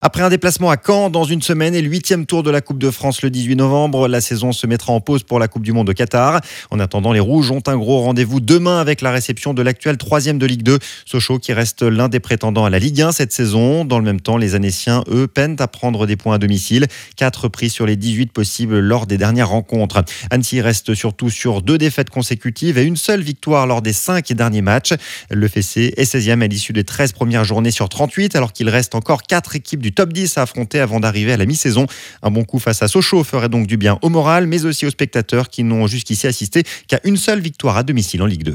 Après un déplacement à Caen dans une semaine et le 8e tour de la Coupe de France le 18 novembre, la saison se mettra en pause pour la Coupe du Monde au Qatar. En attendant, les Rouges ont un gros rendez-vous demain avec la réception de l'actuel 3e de Ligue 2, Sochaux qui reste l'un des prétendants à la Ligue 1 cette saison. Dans le même temps, les Annéciens, eux, peinent à prendre des points à domicile. 4 pris sur les 18 possibles lors des dernières rencontres. Annecy reste surtout sur 2 défaites consécutives et une seule victoire lors des 5 derniers matchs. Le FC est 16e à l'issue des 13 premières journées sur 38, alors qu'il reste encore 4 équipes du top 10 à affronter avant d'arriver à la mi-saison. Un bon coup face à Sochaux ferait donc du bien au moral, mais aussi aux spectateurs qui n'ont jusqu'ici assisté qu'à une seule victoire à domicile en Ligue 2.